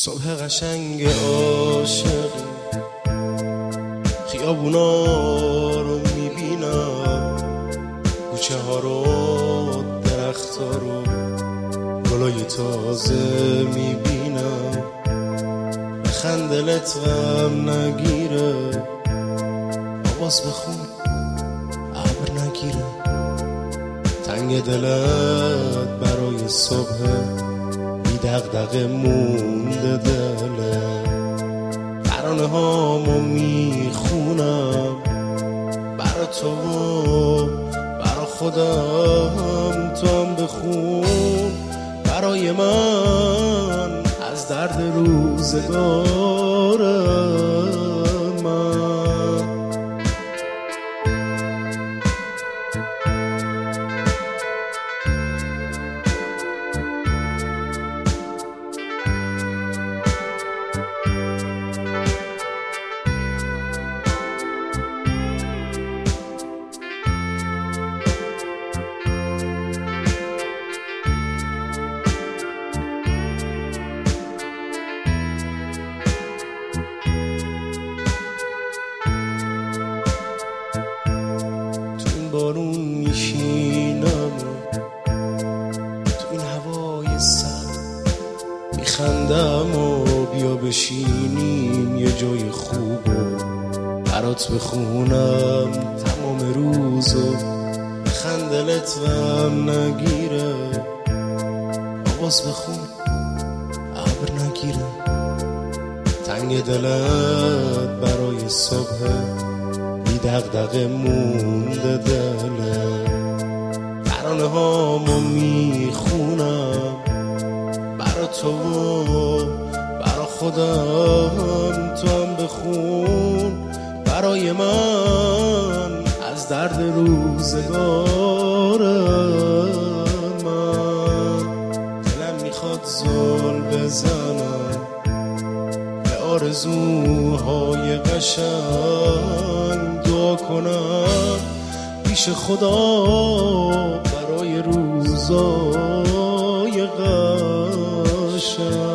صبح قشنگ عاشقی خیابونا رو میبینم، کوچه ها رو، درخت ها رو، گلای تازه میبینم. بخند دلت غم نگیره، آواز بخون ابر نگیره. تنگ دلت برای صبح بی دغدغه مونده دله. ترانه هامو میخونم برا تو و برا خودم، تو هم بخون برای من از درد روزگار من. بارون میشینم تو این هوای سرد، میخندم و بیا بشینیم یه جای خوب و برات بخونم تمام روزو. بخند دلت غم نگیره، آواز بخون ابر نگیره. تنگ دلت برای صبح بی دغدغه مونده دله. ترانه هامو میخونم برا تو و برا خودم، تو هم بخون برای من از درد روزگار من. دلم میخواد زل بزنم به آرزوهای قشنگ، دعا کنم پیش خدا برای روزای قشنگ.